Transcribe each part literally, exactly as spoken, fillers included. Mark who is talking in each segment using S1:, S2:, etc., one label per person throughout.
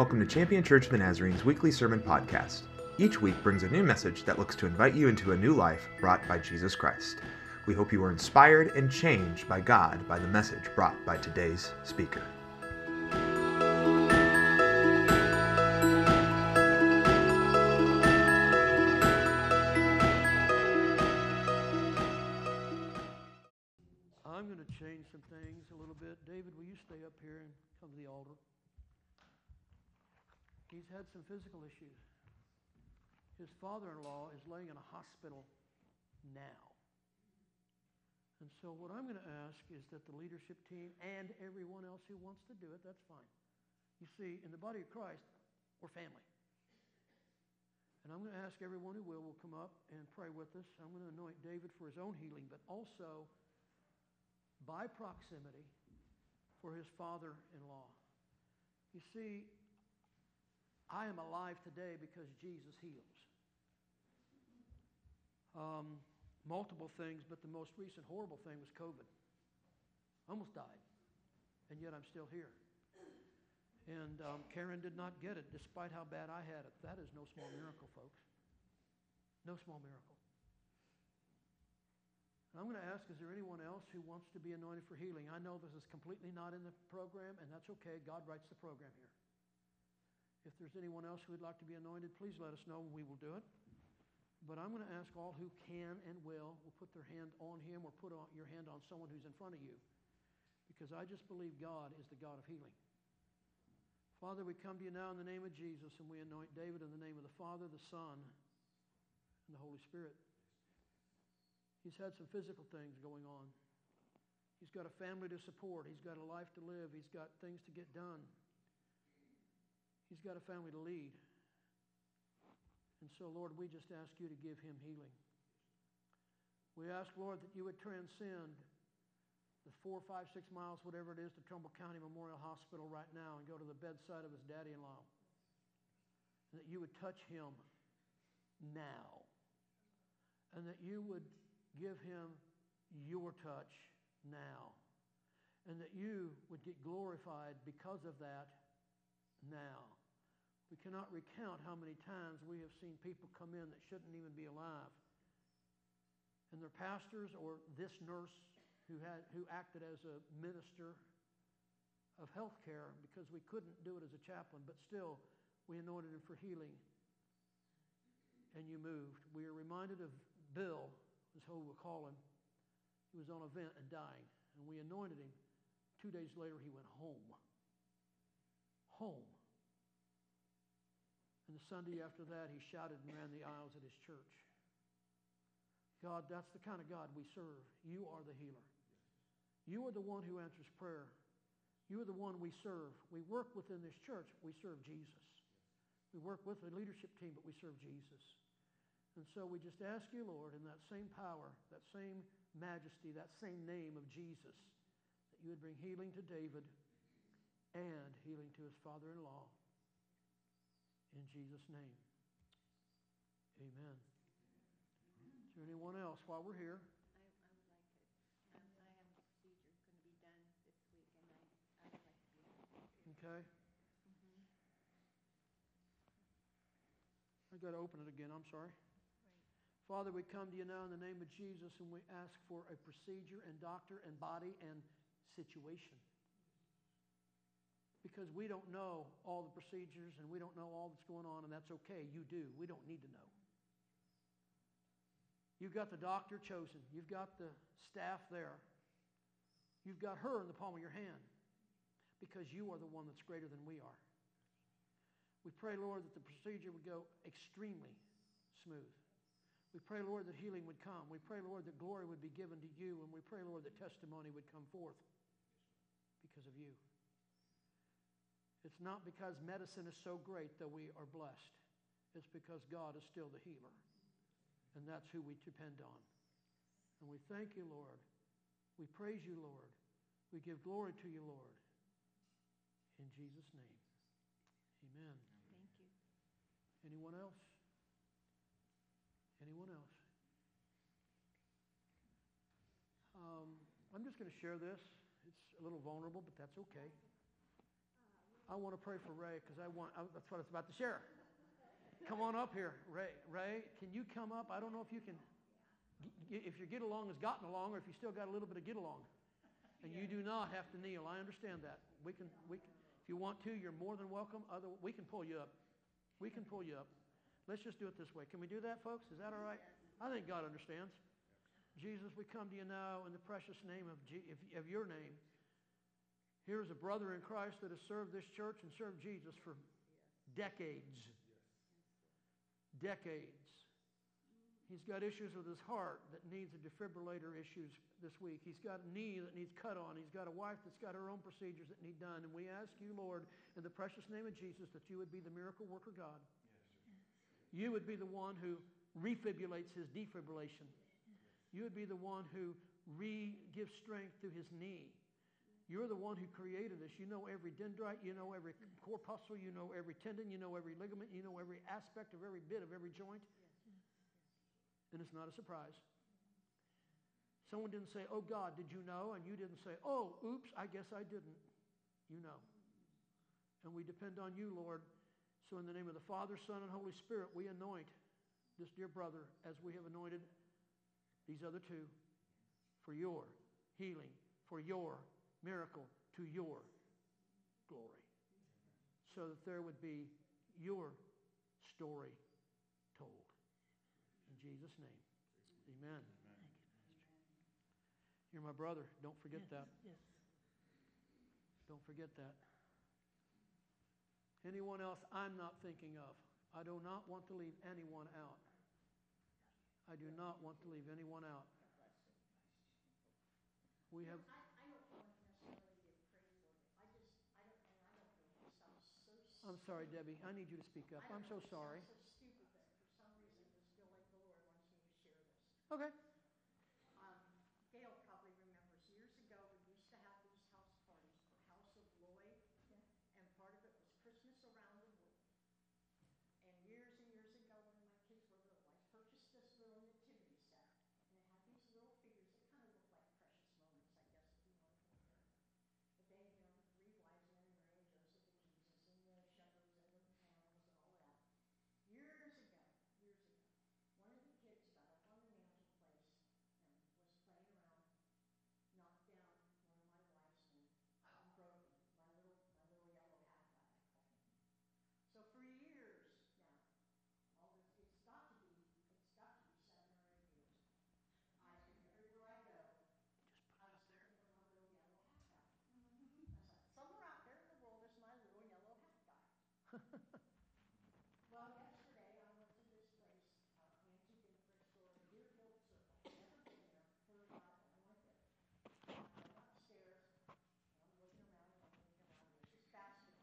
S1: Welcome to Champion Church of the Nazarene's weekly sermon podcast. Each week brings a new message that looks to invite you into a new life brought by Jesus Christ. We hope you are inspired and changed by God by the message brought by today's speaker.
S2: I'm going to change some things a little bit. David, will you stay up here and come to the altar? He's had some physical issues. His father-in-law is laying in a hospital now. And so what I'm going to ask is that the leadership team and everyone else who wants to do it, that's fine. You see, in the body of Christ, we're family. And I'm going to ask everyone who will, will come up and pray with us. I'm going to anoint David for his own healing, but also by proximity for his father-in-law. You see, I am alive today because Jesus heals. Um, multiple things, but the most recent horrible thing was COVID. I almost died, and yet I'm still here. And um, Karen did not get it, despite how bad I had it. That is no small miracle, folks. No small miracle. I'm going to ask, is there anyone else who wants to be anointed for healing? I know this is completely not in the program, and that's okay. God writes the program here. If there's anyone else who would like to be anointed, please let us know and we will do it. But I'm going to ask all who can and will, will put their hand on him or put on your hand on someone who's in front of you. Because I just believe God is the God of healing. Father, we come to you now in the name of Jesus, and we anoint David in the name of the Father, the Son, and the Holy Spirit. He's had some physical things going on. He's got a family to support. He's got a life to live. He's got things to get done. He's got a family to lead. And so, Lord, we just ask you to give him healing. We ask, Lord, that you would transcend the four, five, six miles, whatever it is, to Trumbull County Memorial Hospital right now and go to the bedside of his daddy-in-law. And that you would touch him now. And that you would give him your touch now. And that you would get glorified because of that now. We cannot recount how many times we have seen people come in that shouldn't even be alive. And their pastors or this nurse who had who acted as a minister of health care, because we couldn't do it as a chaplain, but still we anointed him for healing. And you moved. We are reminded of Bill, is who we'll call him. He was on a vent and dying. And we anointed him. Two days later he went home. Home. And the Sunday after that, he shouted and ran the aisles at his church. God, that's the kind of God we serve. You are the healer. You are the one who answers prayer. You are the one we serve. We work within this church. We serve Jesus. We work with the leadership team, but we serve Jesus. And so we just ask you, Lord, in that same power, that same majesty, that same name of Jesus, that you would bring healing to David and healing to his father-in-law. In Jesus' name, amen. Is there anyone else while we're here?
S3: I, I would like to. Um, I have a procedure going to be done this week, and I, I would like to be anointed.
S2: Okay.
S3: Mm-hmm.
S2: I got to open it again. I'm sorry.
S3: Right.
S2: Father, we come to you now in the name of Jesus, and we ask for a procedure and doctor and body and situation. Because we don't know all the procedures and we don't know all that's going on, and that's okay. You do. We don't need to know. You've got the doctor chosen. You've got the staff there. You've got her in the palm of your hand because you are the one that's greater than we are. We pray, Lord, that the procedure would go extremely smooth. We pray, Lord, that healing would come. We pray, Lord, that glory would be given to you, and we pray, Lord, that testimony would come forth because of you. It's not because medicine is so great that we are blessed. It's because God is still the healer. And that's who we depend on. And we thank you, Lord. We praise you, Lord. We give glory to you, Lord. In Jesus' name. Amen.
S3: Thank you.
S2: Anyone else? Anyone else? Um, I'm just going to share this. It's a little vulnerable, but that's okay. I want to pray for Ray because I want, I, that's what I was about to share. Come on up here, Ray. Ray, can you come up? I don't know if you can, if your get along has gotten along or if you still got a little bit of get along. And you do not have to kneel. I understand that. We can, we can, if you want to, you're more than welcome. Other, we can pull you up. We can pull you up. Let's just do it this way. Can we do that, folks? Is that all right? I think God understands. Jesus, we come to you now in the precious name of, G, of your name. Here's a brother in Christ that has served this church and served Jesus for decades. Decades. He's got issues with his heart that needs a defibrillator issues this week. He's got a knee that needs cut on. He's got a wife that's got her own procedures that need done. And we ask you, Lord, in the precious name of Jesus, that you would be the miracle worker God. Yes, you would be the one who refibrillates his defibrillation. You would be the one who re-gives strength to his knee. You're the one who created us. You know every dendrite. You know every corpuscle. You know every tendon. You know every ligament. You know every aspect of every bit of every joint. And it's not a surprise. Someone didn't say, oh, God, did you know? And you didn't say, oh, oops, I guess I didn't. You know. And we depend on you, Lord. So in the name of the Father, Son, and Holy Spirit, we anoint this dear brother as we have anointed these other two for your healing, for your miracle, to your glory. So that there would be your story told. In Jesus' name, amen.
S4: Amen.
S2: You're my brother. Don't forget
S4: Yes,
S2: that.
S4: Yes.
S2: Don't forget that. Anyone else I'm not thinking of? I do not want to leave anyone out. I do not want to leave anyone out. We have...
S5: I, I don't want necessarily to get prayed for. I just, I don't, and I don't know, it sounds so stupid.
S2: I'm sorry, Debbie. I need you to speak up. I'm so sorry.
S5: It sounds so stupid, but for some reason I just feel like the Lord wants me to share this.
S2: Okay.
S5: Um, Gail probably remembers years ago we used to have these house parties for House of Lloyd, and part of it was Christmas around the world. And years and years ago when my kids were little, I purchased this little nativity set, and it had these little figures that kind of looked like precious moments, I guess, if you want to compare them. But they, you know, the three wise men and Mary and Joseph and Jesus and the shepherds and the animals and all that. Years ago, years ago, one of the kids got up on the mantelpiece and was playing around, knocked down one of my wise men and broke him. My little, my little yellow hat guy, I call him. So for years now, all this, it's got to be, it's got to be seven or eight years. I, everywhere I go, I was thinking of my little yellow hat guy. I thought, somewhere out there in the world is my little yellow hat guy. Well, yesterday I went to this place, uh, antique and thrift store in Deerfield Circle. Never been there, heard about it, and I went there. I went upstairs, and I'm looking around, and I'm looking around, there's this basket.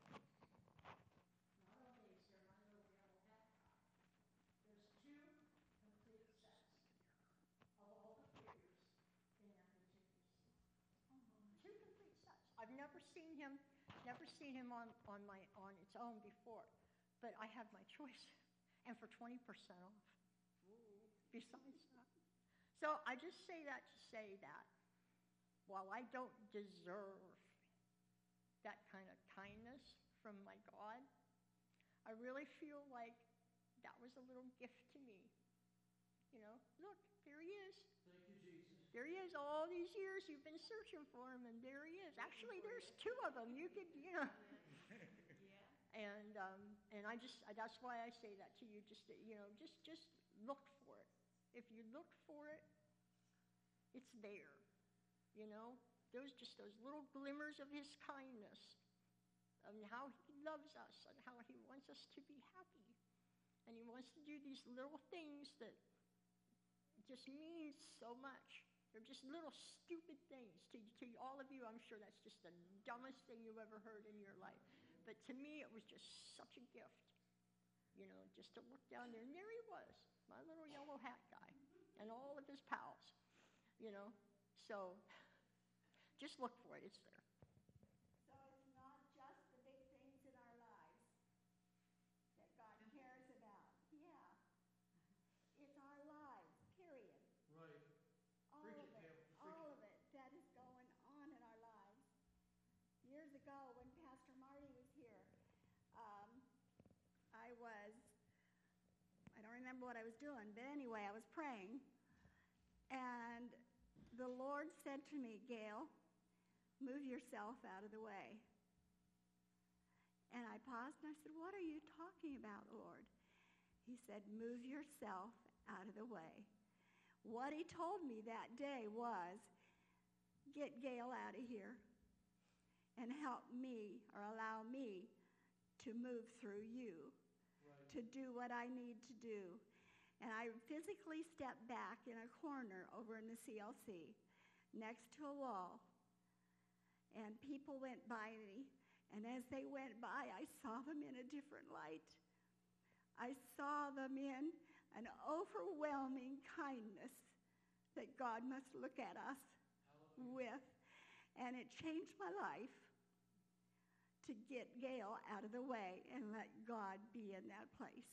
S5: Not only is there my little yellow hat guy, there's two complete sets of all the figures in that nativity scene. Two complete sets. I've never seen him, never seen him on, on my on its own before. But I have my choice, and for twenty percent off, besides that. So I just say that to say that while I don't deserve that kind of kindness from my God, I really feel like that was a little gift to me. You know, look, there he is.
S2: Thank you, Jesus.
S5: There he is. All these years you've been searching for him, and there he is. Actually, there's two of them. You could, you know. And um, and I just that's why I say that to you. Just you know, just just look for it. If you look for it, it's there. You know, those just those little glimmers of his kindness, and how he loves us, and how he wants us to be happy, and he wants to do these little things that just mean so much. They're just little stupid things. To to all of you, I'm sure that's just the dumbest thing you've ever heard in your life. But to me, it was just such a gift, you know, just to look down there. And there he was, my little yellow hat guy, and all of his pals, you know. So just look for it. It's there.
S6: So it's not just the big things in our lives that God cares about. Yeah. It's our lives, period.
S2: Right.
S6: All
S2: Preach
S6: of
S2: it,
S6: it,
S2: Gail. Preach
S6: all
S2: it.
S6: of it that is going on in our lives. Years ago, when Pastor Marty was remember what I was doing. But anyway, I was praying, and the Lord said to me, Gail, move yourself out of the way. And I paused and I said, what are you talking about, Lord? He said, move yourself out of the way. What he told me that day was, get Gail out of here and help me or allow me to move through you, right, to do what I need to do. And I physically stepped back in a corner over in the C L C next to a wall. And people went by me, and as they went by, I saw them in a different light. I saw them in an overwhelming kindness that God must look at us with. And it changed my life to get Gail out of the way and let God be in that place.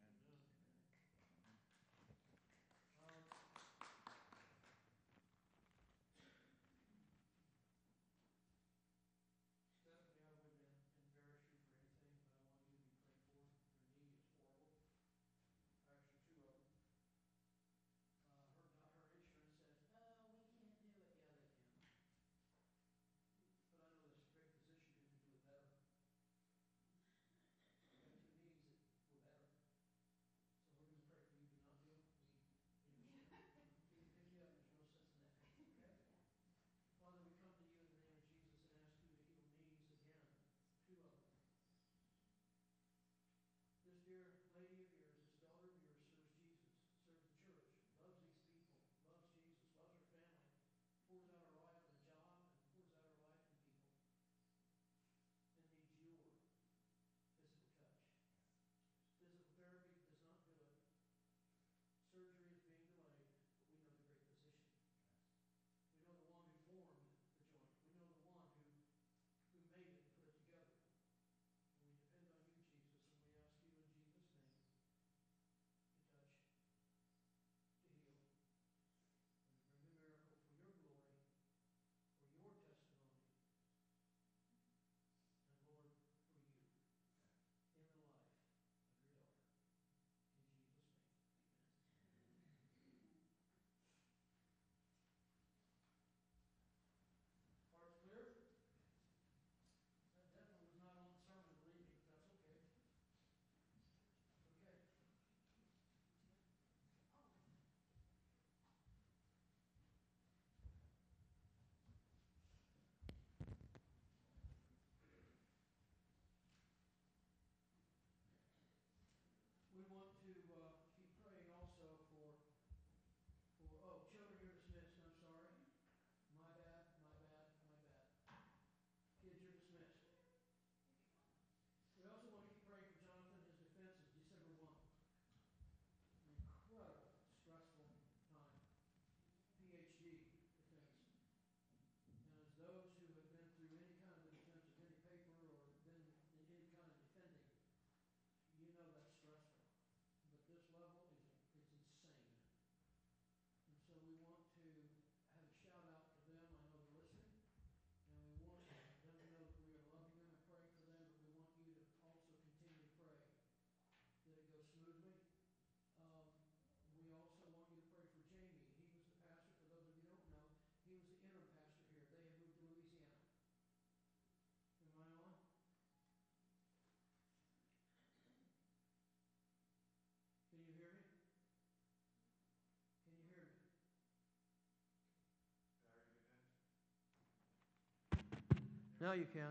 S2: Now you can.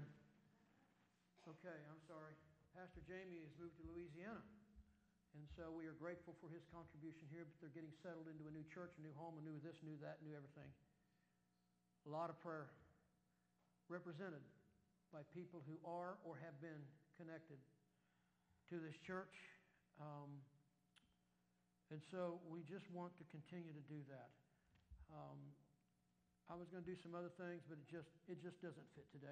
S2: Okay, I'm sorry. Pastor Jamie has moved to Louisiana. And so we are grateful for his contribution here, but they're getting settled into a new church, a new home, a new this, new that, new everything. A lot of prayer represented by people who are or have been connected to this church. Um, and so we just want to continue to do that. Um, I was going to do some other things, but it just it just doesn't fit today.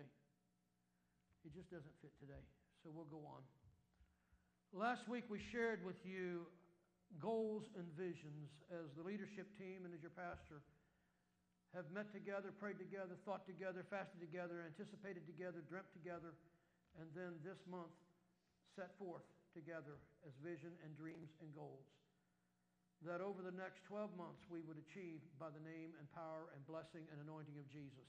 S2: It just doesn't fit today. So we'll go on. Last week we shared with you goals and visions as the leadership team and as your pastor have met together, prayed together, thought together, fasted together, anticipated together, dreamt together, and then this month set forth together as vision and dreams and goals. that over the next twelve months we would achieve by the name and power and blessing and anointing of Jesus.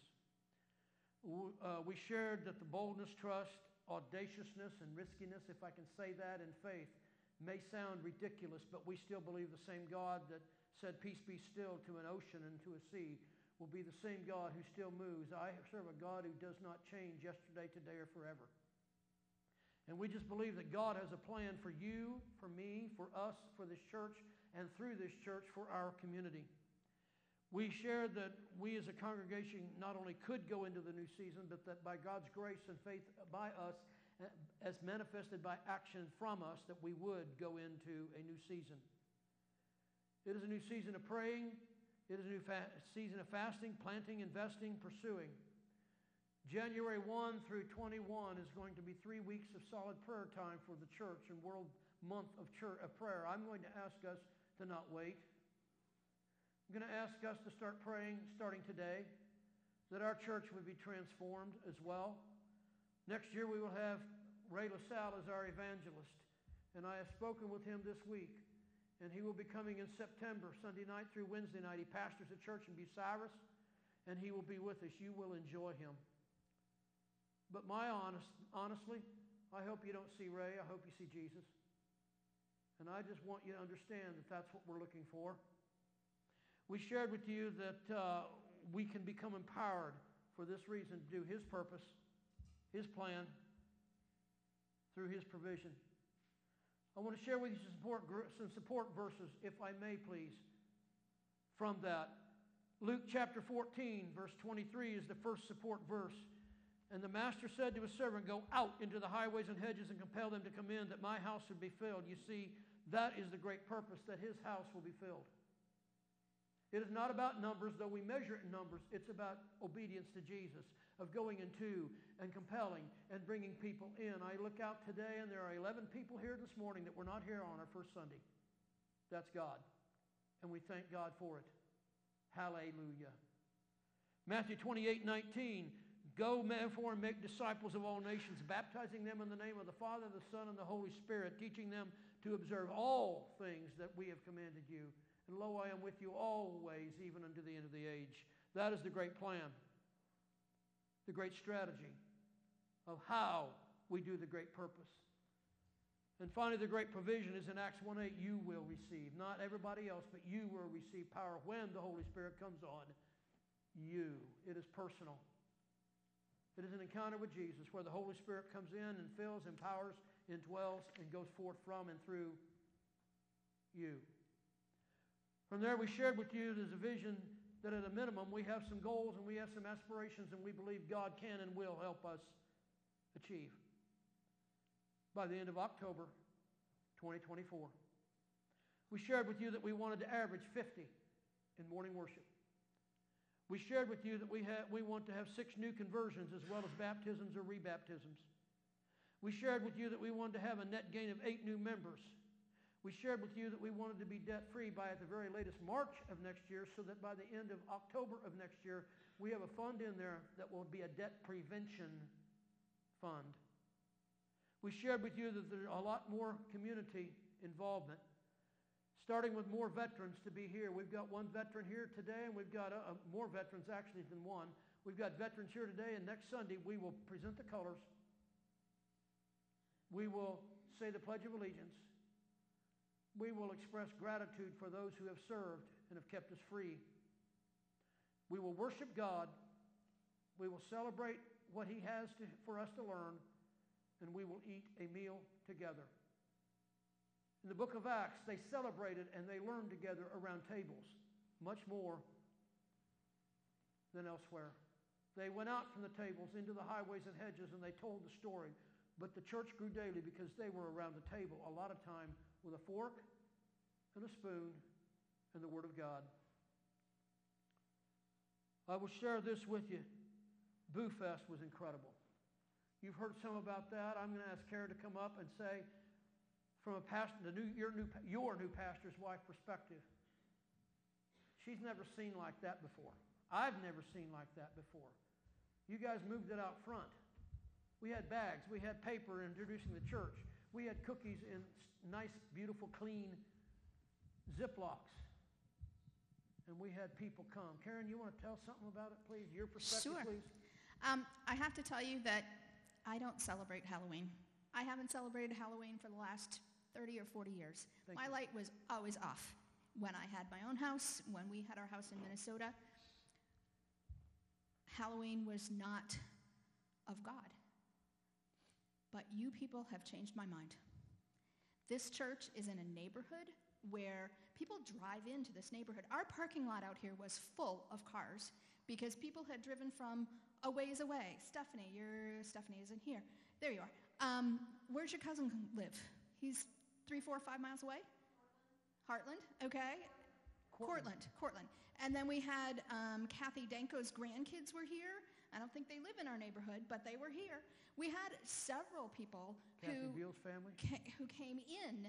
S2: Uh, we shared that the boldness, trust, audaciousness, and riskiness, if I can say that in faith, may sound ridiculous, but we still believe the same God that said, peace be still to an ocean and to a sea, will be the same God who still moves. I serve a God who does not change yesterday, today, or forever. And we just believe that God has a plan for you, for me, for us, for this church, and through this church for our community. We shared that we as a congregation not only could go into the new season, but that by God's grace and faith by us, as manifested by action from us, that we would go into a new season. It is a new season of praying. It is a new fa- season of fasting, planting, investing, pursuing. January first through twenty-first is going to be three weeks of solid prayer time for the church and World Month of, church, of Prayer. I'm going to ask us to not wait. I'm going to ask us to start praying starting today, that our church would be transformed as well. Next year we will have Ray LaSalle as our evangelist, and I have spoken with him this week, and he will be coming in September, Sunday night through Wednesday night. He pastors a church in Bucyrus, and he will be with us. You will enjoy him. But my honest, honestly, I hope you don't see Ray. I hope you see Jesus. And I just want you to understand that that's what we're looking for. We shared with you that uh, we can become empowered for this reason to do His purpose, His plan, through His provision. I want to share with you some support, some support verses, if I may please, from that. Luke chapter fourteen, verse twenty-three is the first support verse. And the master said to his servant, go out into the highways and hedges and compel them to come in, that my house would be filled. You see, that is the great purpose, that His house will be filled. It is not about numbers, though we measure it in numbers. It's about obedience to Jesus, of going into and compelling and bringing people in. I look out today, and there are eleven people here this morning that were not here on our first Sunday. That's God, and we thank God for it. Hallelujah. Matthew twenty-eight nineteen, go therefore and make disciples of all nations, baptizing them in the name of the Father, the Son, and the Holy Spirit, teaching them to observe all things that we have commanded you. And lo, I am with you always, even unto the end of the age. That is the great plan, the great strategy of how we do the great purpose. And finally, the great provision is in Acts one eight, you will receive. Not everybody else, but you will receive power when the Holy Spirit comes on you. It is personal. It is an encounter with Jesus where the Holy Spirit comes in and fills, empowers, indwells, and goes forth from and through you. From there, we shared with you there's a vision that at a minimum we have some goals and we have some aspirations, and we believe God can and will help us achieve by the end of October twenty twenty-four. We shared with you that we wanted to average fifty in morning worship. We shared with you that we, have, we want to have six new conversions as well as baptisms or rebaptisms. We shared with you that we wanted to have a net gain of eight new members. We shared with you that we wanted to be debt-free by at the very latest March of next year, so that by the end of October of next year, we have a fund in there that will be a debt prevention fund. We shared with you that there's a lot more community involvement, starting with more veterans to be here. We've got one veteran here today, and we've got uh, more veterans actually than one. We've got veterans here today, and next Sunday we will present the colors. We will say the Pledge of Allegiance. We will express gratitude for those who have served and have kept us free. We will worship God. We will celebrate what He has to, for us to learn, and we will eat a meal together. In the book of Acts, they celebrated and they learned together around tables, much more than elsewhere. They went out from the tables into the highways and hedges, and they told the story. But the church grew daily because they were around the table a lot of time with a fork and a spoon and the Word of God. I will share this with you. Boo Fest was incredible. You've heard some about that. I'm going to ask Kara to come up and say, from a pastor, the new, your, new, your new pastor's wife perspective, she's never seen like that before. I've never seen like that before. You guys moved it out front. We had bags. We had paper introducing the church. We had cookies in nice, beautiful, clean Ziplocs. And we had people come. Karen, you want to tell something about it, please? Your perspective,
S4: Sure.
S2: please.
S4: Um, I have to tell you that I don't celebrate Halloween. I haven't celebrated Halloween for the last thirty or forty years.
S2: Thank
S4: my
S2: you.
S4: light was always off. When I had my own house, when we had our house in Minnesota, Halloween was not of God. But you people have changed my mind. This church is in a neighborhood where people drive into this neighborhood. Our parking lot out here was full of cars because people had driven from a ways away. Stephanie, your Stephanie isn't here. There you are. Um, where's your cousin live? He's three, four, five miles away? Heartland, okay. Cortland, Cortland. And then we had um, Kathy Danko's grandkids were here. I don't think they live in our neighborhood, but they were here. We had several people
S2: Kathy
S4: who,
S2: Beal's family.
S4: ca- who came in,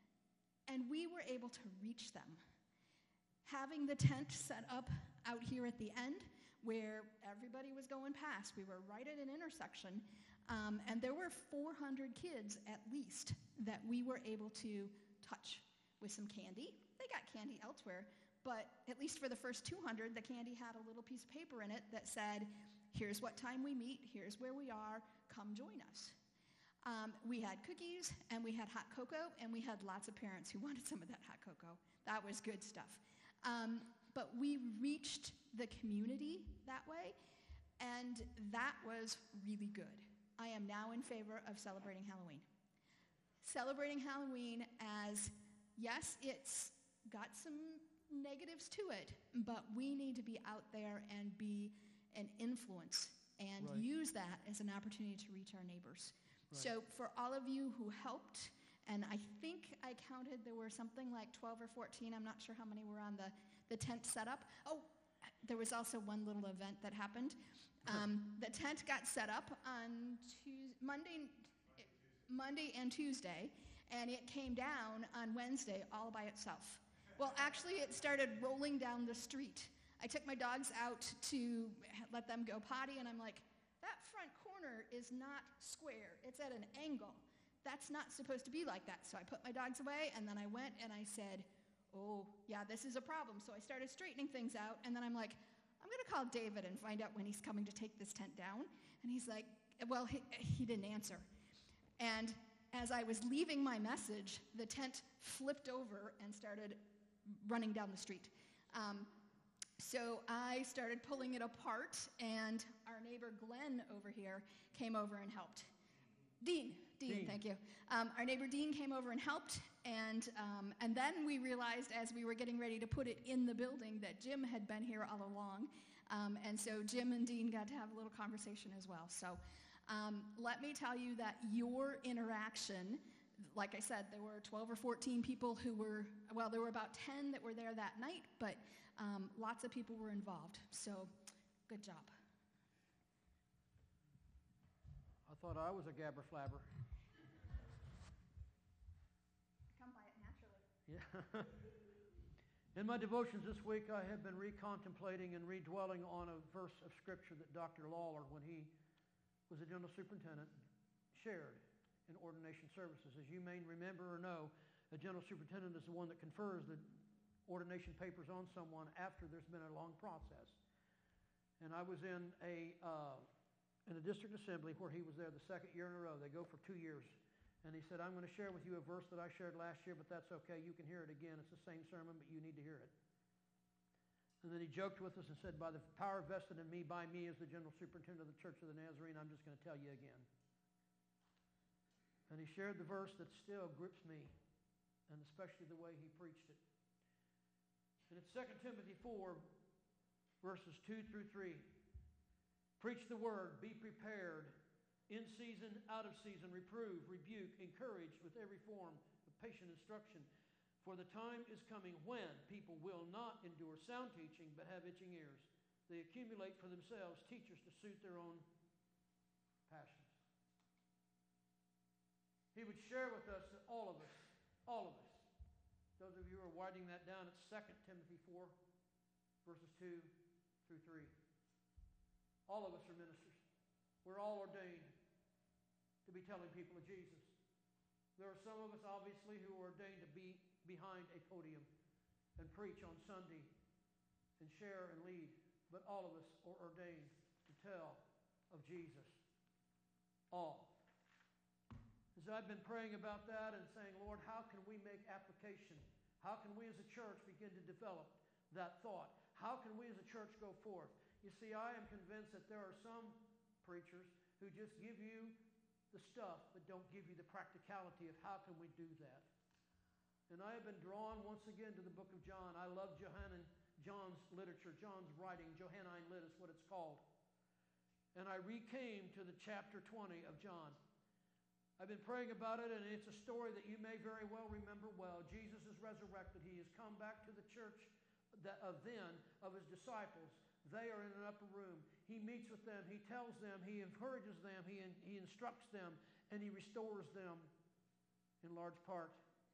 S4: and we were able to reach them. Having the tent set up out here at the end where everybody was going past, we were right at an intersection, um, and there were four hundred kids at least that we were able to touch with some candy. They got candy elsewhere, but at least for the first two hundred, the candy had a little piece of paper in it that said, here's what time we meet, here's where we are, come join us. Um, we had cookies, and we had hot cocoa, and we had lots of parents who wanted some of that hot cocoa. That was good stuff. Um, but we reached the community that way, and that was really good. I am now in favor of celebrating Halloween. Celebrating Halloween as, yes, it's got some negatives to it, but we need to be out there and be an influence and
S2: Right.
S4: use that as an opportunity to reach our neighbors.
S2: Right.
S4: So for all of you who helped, and I think I counted there were something like twelve or fourteen, I'm not sure how many were on the, the tent setup. Oh, there was also one little event that happened. Um, the tent got set up on Tues- Monday, Monday and Tuesday, and it came down on Wednesday all by itself. Well, actually, it started rolling down the street. I took my dogs out to let them go potty, and I'm like, that front corner is not square. It's at an angle. That's not supposed to be like that. So I put my dogs away, and then I went and I said, oh, yeah, this is a problem. So I started straightening things out, and then I'm like, I'm going to call David and find out when he's coming to take this tent down. And he's like, well, he, he didn't answer. And as I was leaving my message, the tent flipped over and started running down the street. Um, so I started pulling it apart, and our neighbor Glenn over here came over and helped. Dean, Dean,
S2: Dean.
S4: thank you. Um, our neighbor Dean came over and helped, and um, and then we realized as we were getting ready to put it in the building that Jim had been here all along, um, and so Jim and Dean got to have a little conversation as well. So um, let me tell you that your interaction, like I said, there were twelve or fourteen people who were, well, there were about ten that were there that night, but um, lots of people were involved. So good job.
S2: I thought I was a gabber flabber.
S4: Come by it naturally.
S2: Yeah. In my devotions this week, I have been recontemplating and redwelling on a verse of Scripture that Doctor Lawler, when he was a general superintendent, shared in ordination services. As you may remember or know, a general superintendent is the one that confers the ordination papers on someone after there's been a long process. And I was in a uh, in a district assembly where he was there the second year in a row. They go for two years. And he said, I'm going to share with you a verse that I shared last year, but that's okay. You can hear it again. It's the same sermon, but you need to hear it. And then he joked with us and said, by the power vested in me, by me as the general superintendent of the Church of the Nazarene, I'm just going to tell you again. And he shared the verse that still grips me, and especially the way he preached it. And it's Second Timothy four, verses two through three. Preach the word, be prepared, in season, out of season, reprove, rebuke, encourage with every form of patient instruction. For the time is coming when people will not endure sound teaching, but have itching ears. They accumulate for themselves teachers to suit their own passions. He would share with us that all of us, all of us, those of you who are writing that down, it's Second Timothy four, verses two through three. All of us are ministers. We're all ordained to be telling people of Jesus. There are some of us, obviously, who are ordained to be behind a podium and preach on Sunday and share and lead, but all of us are ordained to tell of Jesus. All. As I've been praying about that and saying, Lord, how can we make application? How can we as a church begin to develop that thought? How can we as a church go forth? You see, I am convinced that there are some preachers who just give you the stuff but don't give you the practicality of how can we do that. And I have been drawn once again to the book of John. I love Johannan, John's literature, John's writing. Johannine Lit is what it's called. And I recame to the chapter twenty of John. I've been praying about it, and it's a story that you may very well remember well. Jesus is resurrected. He has come back to the church that, of then, of his disciples. They are in an upper room. He meets with them. He tells them. He encourages them. He, he instructs them, and he restores them in large part.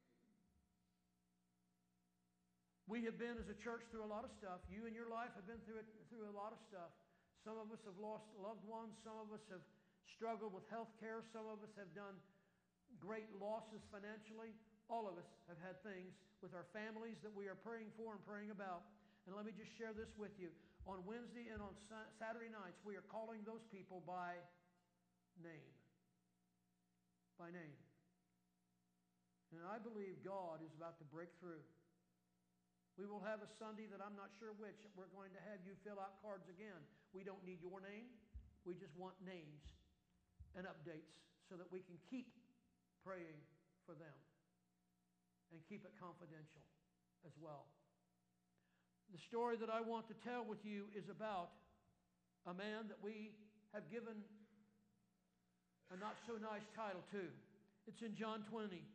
S2: We have been, as a church, through a lot of stuff. You in your life have been through, it, through a lot of stuff. Some of us have lost loved ones. Some of us have struggled with health care. Some of us have done great losses financially. All of us have had things with our families that we are praying for and praying about. And let me just share this with you. On Wednesday and on Saturday nights, we are calling those people by name. By name. And I believe God is about to break through. We will have a Sunday that I'm not sure which. We're going to have you fill out cards again. We don't need your name. We just want names and updates so that we can keep praying for them and keep it confidential as well. The story that I want to tell with you is about a man that we have given a not so nice title to. It's in John twenty.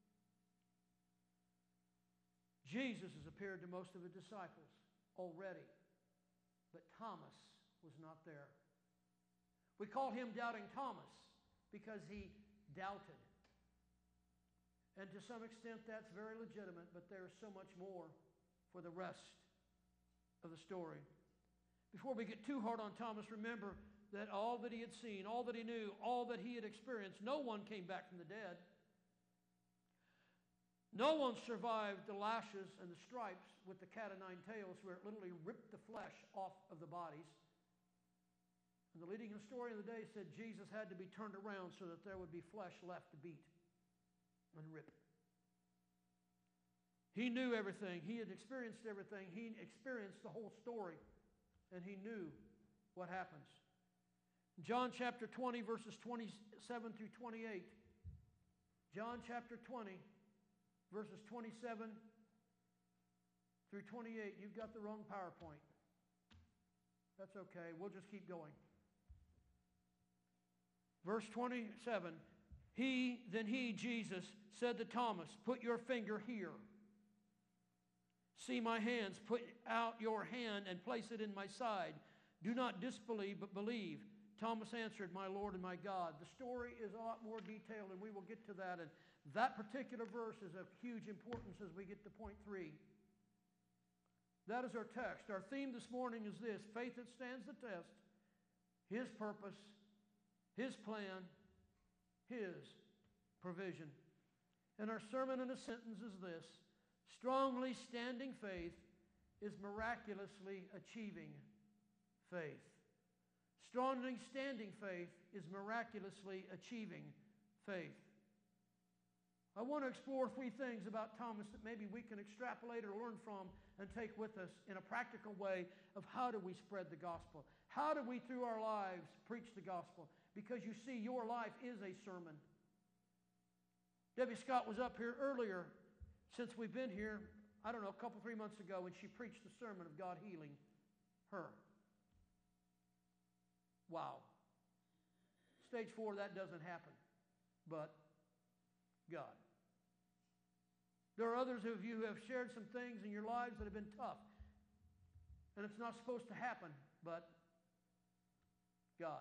S2: Jesus has appeared to most of the disciples already, but Thomas was not there. We call him Doubting Thomas because he doubted. And to some extent that's very legitimate, but there's so much more for the rest of the story. Before we get too hard on Thomas, remember that all that he had seen, all that he knew, all that he had experienced, no one came back from the dead. No one survived the lashes and the stripes with the cat o' nine tails where it literally ripped the flesh off of the bodies. And the leading historian of the day said Jesus had to be turned around so that there would be flesh left to beat and rip. He knew everything. He had experienced everything. He experienced the whole story. And he knew what happens. John chapter twenty, verses twenty-seven through twenty-eight. John chapter twenty, verses twenty-seven through twenty-eight. You've got the wrong PowerPoint. That's okay. We'll just keep going. Verse twenty-seven. He, then he, Jesus, said to Thomas, "Put your finger here. See my hands. Put out your hand and place it in my side. Do not disbelieve, but believe." Thomas answered, "My Lord and my God." The story is a lot more detailed, and we will get to that. And that particular verse is of huge importance as we get to point three. That is our text. Our theme this morning is this: faith that stands the test, His purpose, His plan, His provision. And our sermon in a sentence is this: strongly standing faith is miraculously achieving faith. Strongly standing faith is miraculously achieving faith. I want to explore three things about Thomas that maybe we can extrapolate or learn from and take with us in a practical way of how do we spread the gospel. How do we, through our lives, preach the gospel? Because you see, your life is a sermon. Debbie Scott was up here earlier since we've been here, I don't know, a couple, three months ago, and she preached the sermon of God healing her. Wow. Stage four, that doesn't happen. But God. There are others of you who have shared some things in your lives that have been tough. And it's not supposed to happen, but God.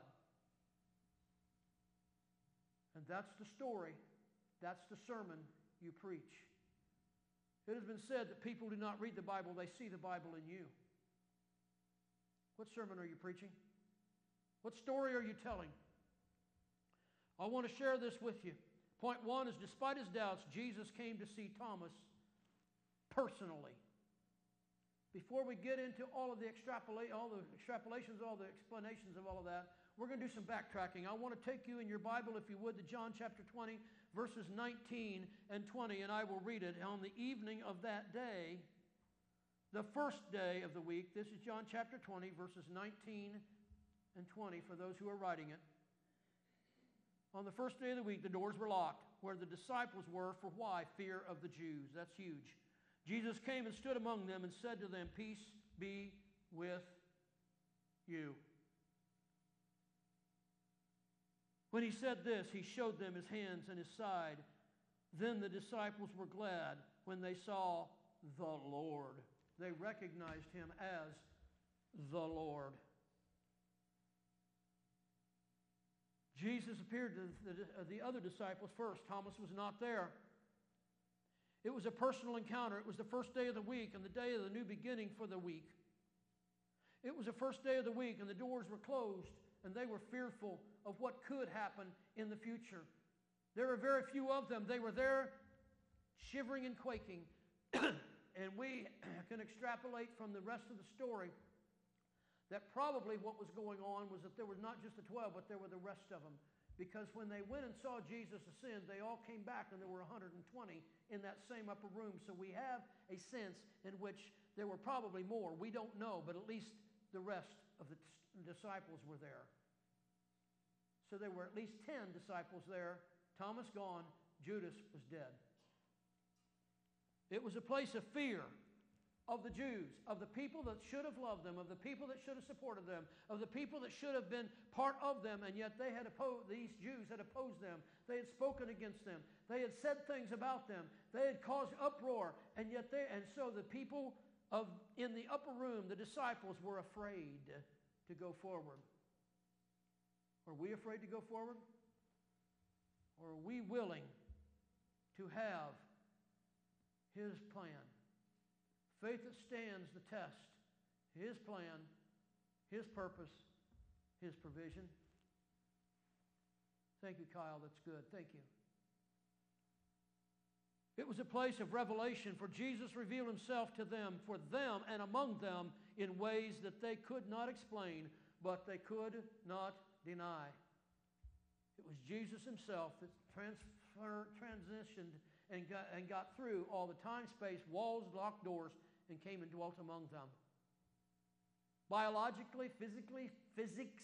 S2: And that's the story. That's the sermon you preach. It has been said that people do not read the Bible, they see the Bible in you. What sermon are you preaching? What story are you telling? I want to share this with you. Point one is, despite his doubts, Jesus came to see Thomas personally. before we get into all of the extrapolate, all the extrapolations, all the explanations of all of that, we're going to do some backtracking. I want to take you in your Bible, if you would, to John chapter twenty, verses nineteen and twenty, and I will read it. On the evening of that day, the first day of the week, this is John chapter twenty, verses nineteen and twenty, for those who are writing it. On the first day of the week, the doors were locked, where the disciples were, for why? Fear of the Jews. That's huge. Jesus came and stood among them and said to them, peace be with you. When he said this, he showed them his hands and his side. Then the disciples were glad when they saw the Lord. They recognized him as the Lord. Jesus appeared to the, the other disciples first. Thomas was not there. It was a personal encounter. It was the first day of the week and the day of the new beginning for the week. It was the first day of the week and the doors were closed and they were fearful of what could happen in the future. There were very few of them. They were there shivering and quaking. And we can extrapolate from the rest of the story that probably what was going on was that there was not just the twelve, but there were the rest of them. Because when they went and saw Jesus ascend, they all came back and there were one hundred twenty in that same upper room. So we have a sense in which there were probably more. We don't know, but at least the rest of the disciples were there. So there were at least ten disciples there. Thomas gone, Judas was dead. It was a place of fear of the Jews, of the people that should have loved them, of the people that should have supported them, of the people that should have been part of them, and yet they had opposed, these Jews had opposed them. They had spoken against them. They had said things about them. They had caused uproar, and yet they, and so the people of in the upper room, the disciples, were afraid to go forward. Are we afraid to go forward? Or are we willing to have his plan? Faith that stands the test. His plan, his purpose, his provision. Thank you, Kyle. That's good. Thank you. It was a place of revelation, for Jesus revealed himself to them, for them and among them, in ways that they could not explain, but they could not deny. It was Jesus himself that transfer, transitioned and got, and got through all the time, space, walls, locked doors, and came and dwelt among them. Biologically, physically, physics,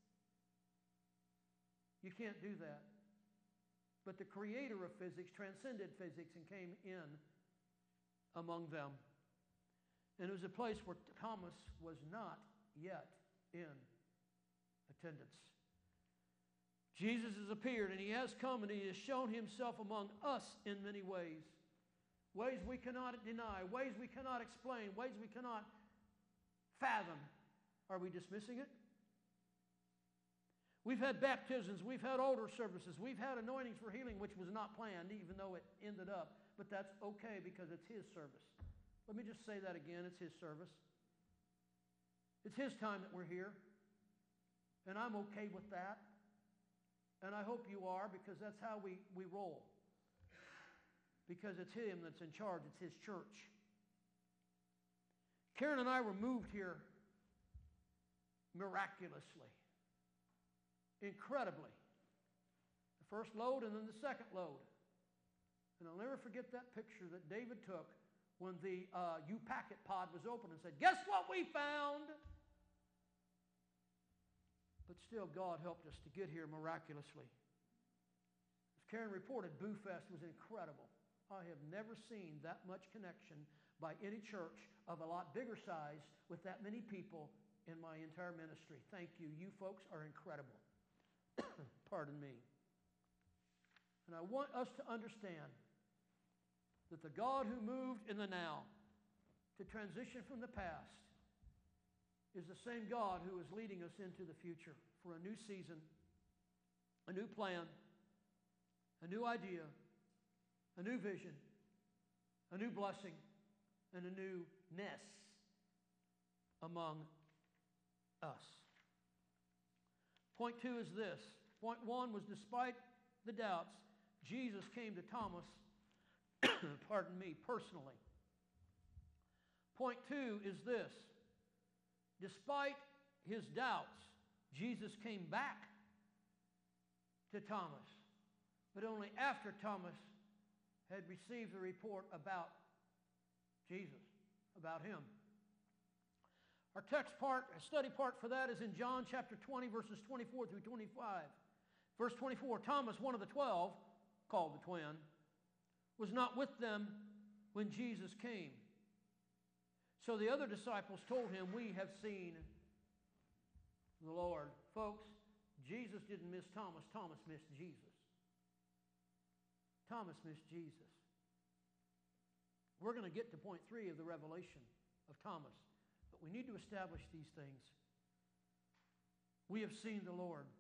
S2: you can't do that. But the creator of physics transcended physics and came in among them. And it was a place where Thomas was not yet in attendance. Jesus has appeared and he has come and he has shown himself among us in many ways. Ways we cannot deny, ways we cannot explain, ways we cannot fathom. Are we dismissing it? We've had baptisms, we've had altar services, we've had anointings for healing, which was not planned, even though it ended up. But that's okay because it's his service. Let me just say that again. It's his service. It's his time that we're here. And I'm okay with that. And I hope you are, because that's how we, we roll. Because it's him that's in charge. It's his church. Karen and I were moved here miraculously. Incredibly. The first load and then the second load. And I'll never forget that picture that David took when the uh, U-Packet pod was open and said, "Guess what we found?" But still, God helped us to get here miraculously. As Karen reported, Boo Fest was incredible. I have never seen that much connection by any church of a lot bigger size with that many people in my entire ministry. Thank you. You folks are incredible. Pardon me. And I want us to understand that the God who moved in the now to transition from the past is the same God who is leading us into the future for a new season, a new plan, a new idea, a new vision, a new blessing, and a newness among us. Point two is this. Point one was, despite the doubts, Jesus came to Thomas, pardon me, personally. Point two is this. Despite his doubts, Jesus came back to Thomas, but only after Thomas had received the report about Jesus, about him. Our text part, our study part for that is in John chapter twenty, verses twenty-four through twenty-five. Verse twenty-four, Thomas, one of the twelve, called the twin, was not with them when Jesus came. So the other disciples told him, we have seen the Lord. Folks, Jesus didn't miss Thomas. Thomas missed Jesus. Thomas missed Jesus. We're going to get to point three of the revelation of Thomas, but we need to establish these things. We have seen the Lord.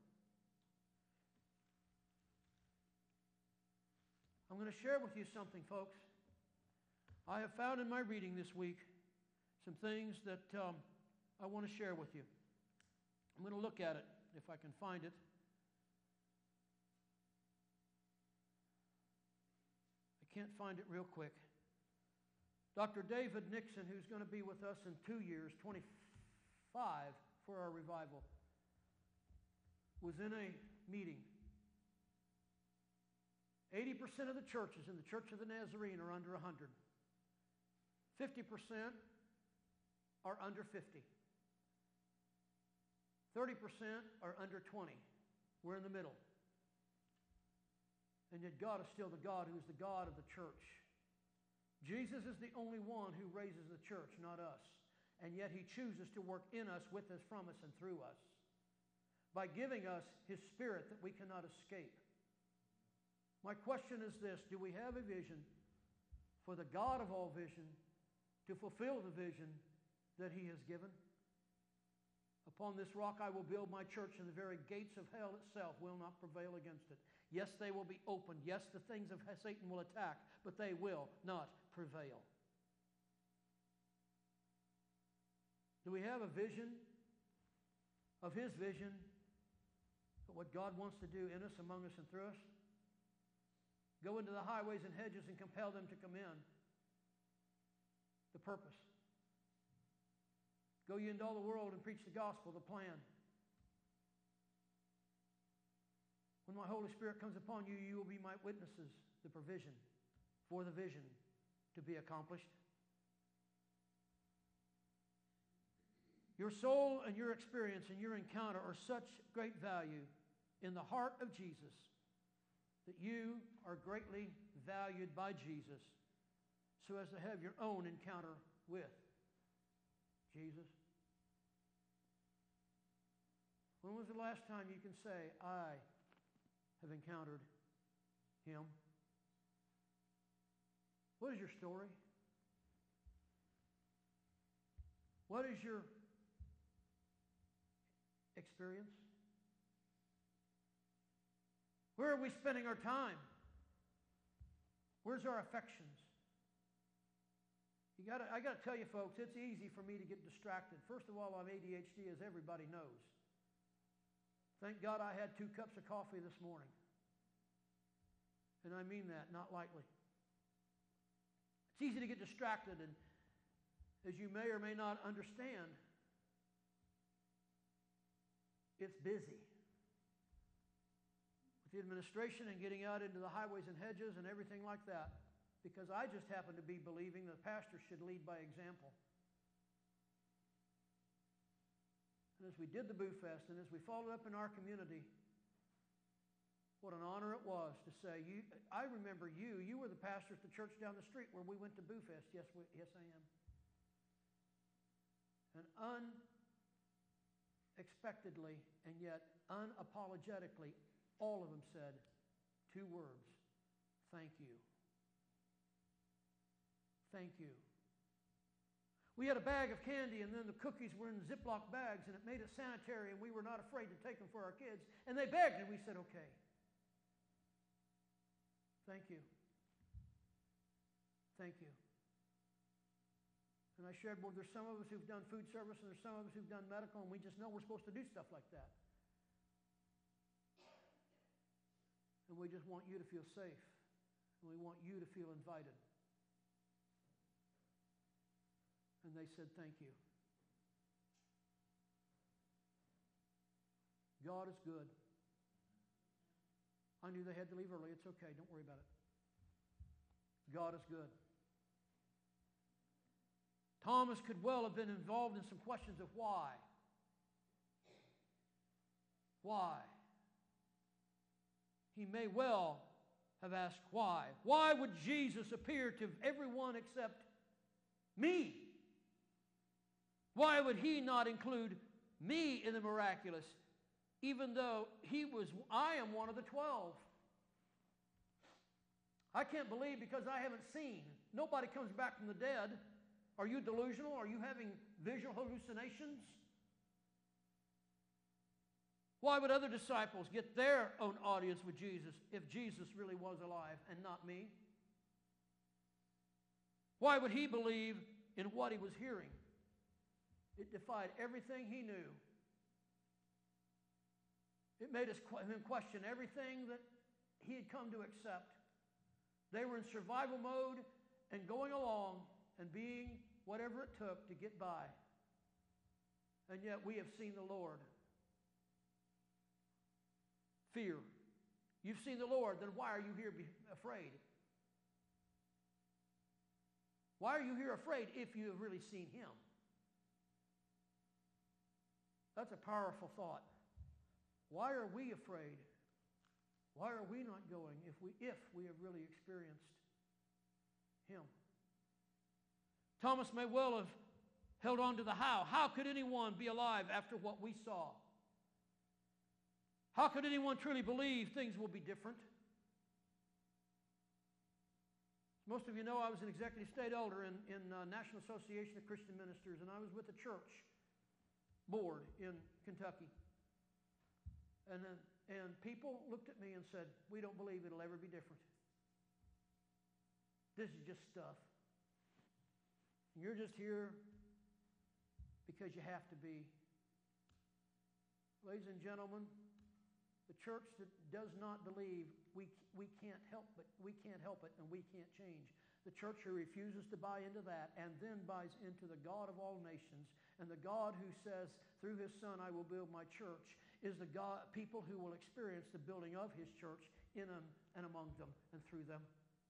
S2: I'm going to share with you something, folks. I have found in my reading this week some things that um, I want to share with you. I'm going to look at it if I can find it. I can't find it real quick. Doctor David Nixon, who's going to be with us in two years, twenty-five, for our revival, was in a meeting. eighty percent of the churches in the Church of the Nazarene are under one hundred. fifty percent are under fifty. thirty percent are under twenty. We're in the middle. And yet God is still the God who is the God of the church. Jesus is the only one who raises the church, not us. And yet he chooses to work in us, with us, from us, and through us by giving us his Spirit that we cannot escape. My question is this: do we have a vision for the God of all vision to fulfill the vision that he has given? Upon this rock I will build my church, and the very gates of hell itself will not prevail against it. Yes, they will be opened. Yes, the things of Satan will attack, but they will not prevail. Do we have a vision of his vision, of what God wants to do in us, among us, and through us? Go into the highways and hedges and compel them to come in. The purpose. Go ye into all the world and preach the gospel, the plan. When my Holy Spirit comes upon you, you will be my witnesses, the provision for the vision to be accomplished. Your soul and your experience and your encounter are such great value in the heart of Jesus that you are greatly valued by Jesus, so as to have your own encounter with Jesus. When was the last time you can say, I have encountered him? What is your story? What is your experience? Where are we spending our time? Where's our affections? You gotta, I got to tell you, folks, it's easy for me to get distracted. First of all, I'm A D H D, as everybody knows. Thank God I had two cups of coffee this morning. And I mean that, not lightly. It's easy to get distracted, and as you may or may not understand, it's busy. With the administration and getting out into the highways and hedges and everything like that, because I just happen to be believing that pastors should lead by example. And as we did the Boo Fest, and as we followed up in our community, what an honor it was to say, you, I remember you, you were the pastor at the church down the street where we went to Boo Fest. Yes, we, yes I am. And unexpectedly and yet unapologetically, all of them said two words: thank you. Thank you. We had a bag of candy, and then the cookies were in Ziploc bags, and it made it sanitary, and we were not afraid to take them for our kids. And they begged, and we said, okay. Thank you. Thank you. And I shared, well, there's some of us who've done food service, and there's some of us who've done medical, and we just know we're supposed to do stuff like that. And we just want you to feel safe, and we want you to feel invited. And they said, thank you. God is good. I knew they had to leave early. It's okay. Don't worry about it. God is good. Thomas could well have been involved in some questions of why. Why? He may well have asked why. Why would Jesus appear to everyone except me? Why would he not include me in the miraculous, even though he was, I am one of the twelve? I can't believe because I haven't seen. Nobody comes back from the dead. Are you delusional? Are you having visual hallucinations? Why would other disciples get their own audience with Jesus if Jesus really was alive and not me? Why would he believe in what he was hearing? It defied everything he knew. It made us him question everything that he had come to accept. They were in survival mode and going along and being whatever it took to get by. And yet we have seen the Lord. Fear. You've seen the Lord, then why are you here afraid? Why are you here afraid if you have really seen him? That's a powerful thought. Why are we afraid? Why are we not going if we, if we have really experienced him? Thomas may well have held on to the how. How could anyone be alive after what we saw? How could anyone truly believe things will be different? Most of you know I was an executive state elder in, in uh, National Association of Christian Ministers, and I was with the church board in Kentucky. And, then, and people looked at me and said, we don't believe it'll ever be different. This is just stuff. You're just here because you have to be. Ladies and gentlemen, the church that does not believe we, we can't help but we can't help it and we can't change. The church who refuses to buy into that and then buys into the God of all nations and the God who says, through his Son I will build my church, is the God, people who will experience the building of his church in them and among them and through them.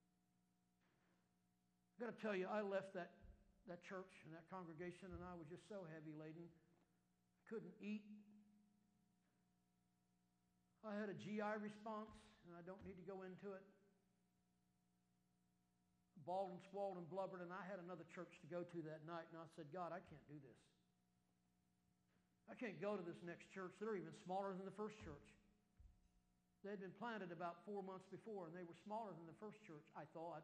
S2: I've got to tell you, I left that, that church and that congregation and I was just so heavy laden. Couldn't eat. I had a G I response, and I don't need to go into it. Bawled and swallowed and blubbered, and I had another church to go to that night, and I said, God, I can't do this. I can't go to this next church. They're even smaller than the first church. They had been planted about four months before, and they were smaller than the first church, I thought.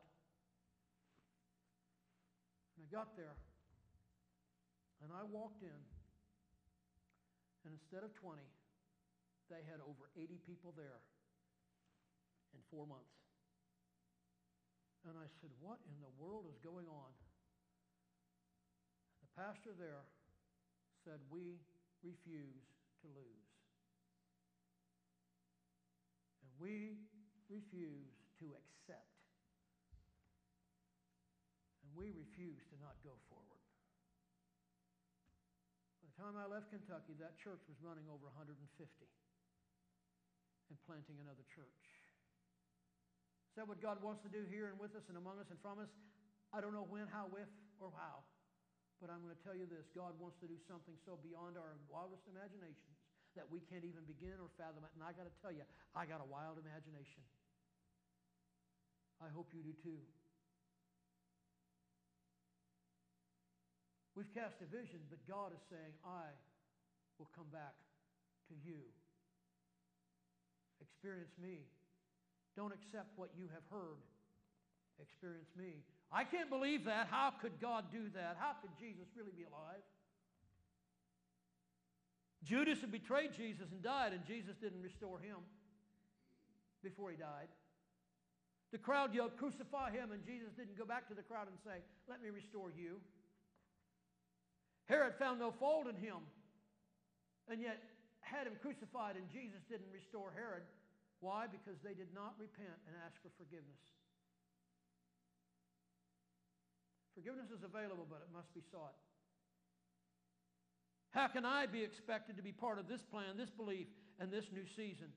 S2: And I got there, and I walked in, and instead of twenty, they had over eighty people there in four months. And I said, what in the world is going on? The pastor there said, we refuse to lose. And we refuse to accept. And we refuse to not go forward. By the time I left Kentucky, that church was running over one hundred fifty. And planting another church. Is that what God wants to do here and with us and among us and from us? I don't know when, how, if, or how. But I'm going to tell you this. God wants to do something so beyond our wildest imaginations that we can't even begin or fathom it. And I got to tell you, I got a wild imagination. I hope you do too. We've cast a vision, but God is saying, I will come back to you. Experience me. Don't accept what you have heard. Experience me. I can't believe that. How could God do that? How could Jesus really be alive? Judas had betrayed Jesus and died, and Jesus didn't restore him before he died. The crowd yelled, crucify him, and Jesus didn't go back to the crowd and say, let me restore you. Herod found no fault in him, and yet had him crucified, and Jesus didn't restore Herod. Why? Because they did not repent and ask for forgiveness. Forgiveness is available, but it must be sought. How can I be expected to be part of this plan, this belief, and this new season?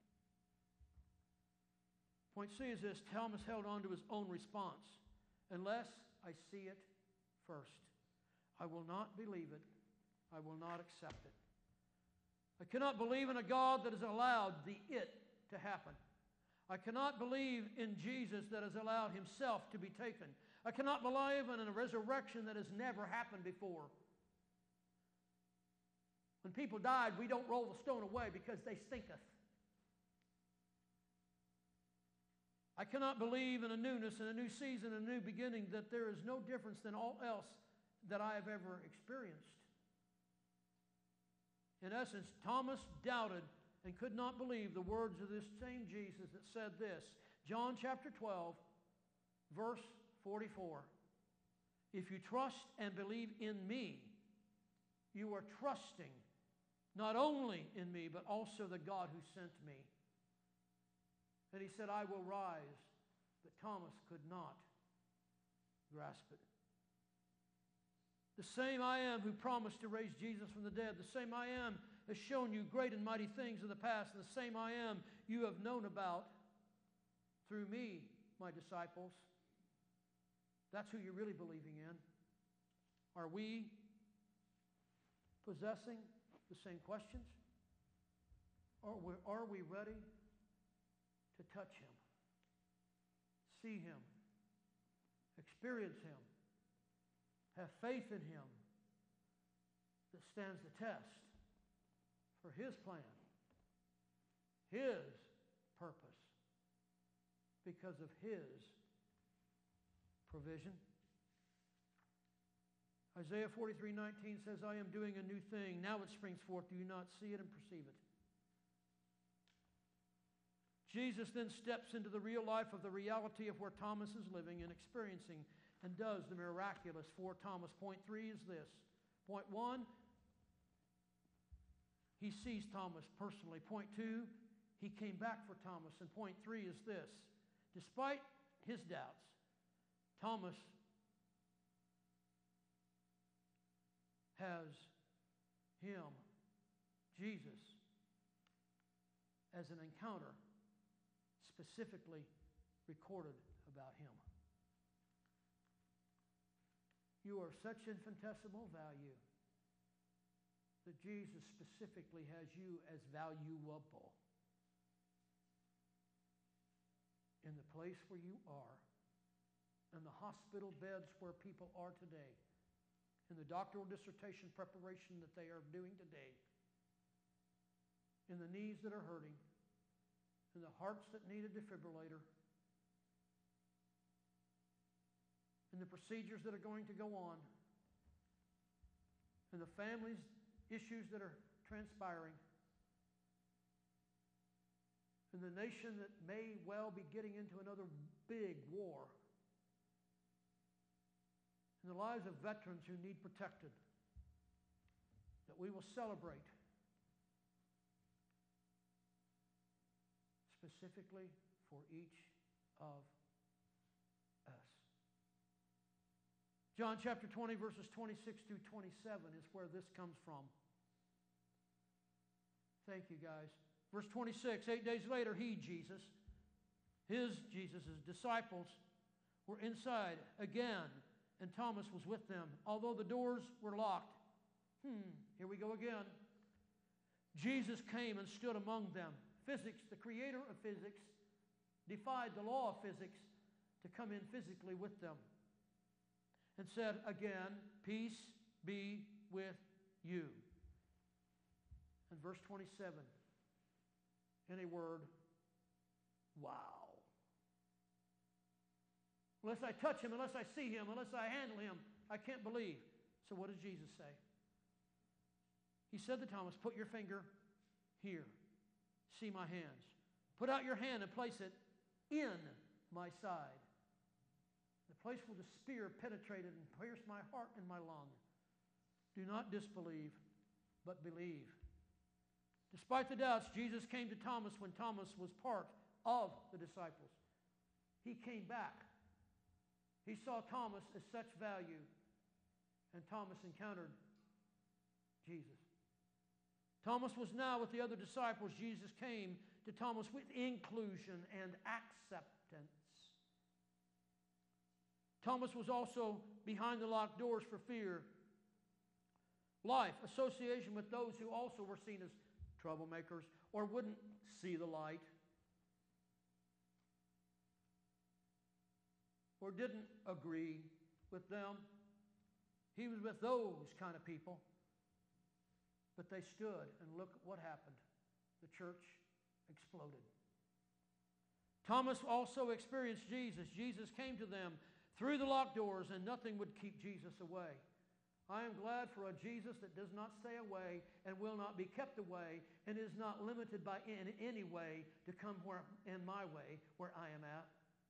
S2: Point C is this: Thomas held on to his own response. Unless I see it first, I will not believe it. I will not accept it. I cannot believe in a God that has allowed the it to happen. I cannot believe in Jesus that has allowed himself to be taken. I cannot believe in a resurrection that has never happened before. When people died, we don't roll the stone away because they stinketh. I cannot believe in a newness and a new season, a new beginning, that there is no difference than all else that I have ever experienced. In essence, Thomas doubted and could not believe the words of this same Jesus that said this. John chapter twelve, verse forty-four. If you trust and believe in me, you are trusting not only in me, but also the God who sent me. And he said, I will rise. But Thomas could not grasp it. The same I am who promised to raise Jesus from the dead, the same I am has shown you great and mighty things in the past, and the same I am you have known about through me, my disciples. That's who you're really believing in. Are we possessing the same questions? Or are we ready to touch him, see him, experience him, have faith in him that stands the test for his plan, his purpose, because of his provision? Isaiah forty-three nineteen says, I am doing a new thing. Now it springs forth. Do you not see it and perceive it? Jesus then steps into the real life of the reality of where Thomas is living and experiencing and does the miraculous for Thomas. Point three is this. Point one, he sees Thomas personally. Point two, he came back for Thomas. And point three is this. Despite his doubts, Thomas has him, Jesus, as an encounter specifically recorded about him. You are such infinitesimal value that Jesus specifically has you as valuable in the place where you are, in the hospital beds where people are today, in the doctoral dissertation preparation that they are doing today, in the knees that are hurting, in the hearts that need a defibrillator, in the procedures that are going to go on, in the families' issues that are transpiring, in the nation that may well be getting into another big war, in the lives of veterans who need protected, that we will celebrate specifically for each of us. John chapter twenty, verses twenty-six through twenty-seven is where this comes from. Thank you, guys. Verse twenty-six, eight days later, he, Jesus, his, Jesus' disciples were inside again, and Thomas was with them, although the doors were locked. Hmm, here we go again. Jesus came and stood among them. Physics, the creator of physics, defied the law of physics to come in physically with them and said again, peace be with you. And verse twenty-seven, in a word, wow. Unless I touch him, unless I see him, unless I handle him, I can't believe. So what does Jesus say? He said to Thomas, put your finger here. See my hands. Put out your hand and place it in my side. The place where the spear penetrated and pierced my heart and my lung. Do not disbelieve, but believe. Despite the doubts, Jesus came to Thomas when Thomas was part of the disciples. He came back He saw Thomas as such value, and Thomas encountered Jesus. Thomas was now with the other disciples. Jesus came to Thomas with inclusion and acceptance. Thomas was also behind the locked doors for fear. Life, association with those who also were seen as troublemakers or wouldn't see the light or didn't agree with them. He was with those kind of people. But they stood, and look at what happened. The church exploded. Thomas also experienced Jesus. Jesus came to them through the locked doors, and nothing would keep Jesus away. I am glad for a Jesus that does not stay away and will not be kept away and is not limited by in any way to come where, in my way where I am at.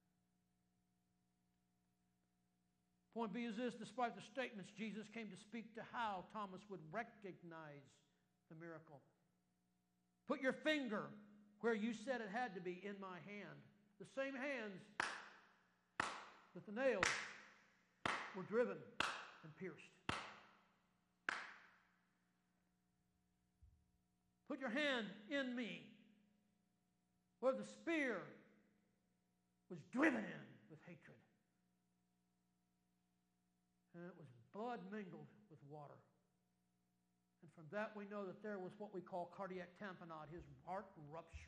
S2: Point B is this: despite the statements, Jesus came to speak to how Thomas would recognize the miracle. Put your finger where you said it had to be, in my hand. The same hands that the nails were driven and pierced. Put your hand in me where the spear was driven in with hatred. And it was blood mingled with water. And from that we know that there was what we call cardiac tamponade. His heart ruptured.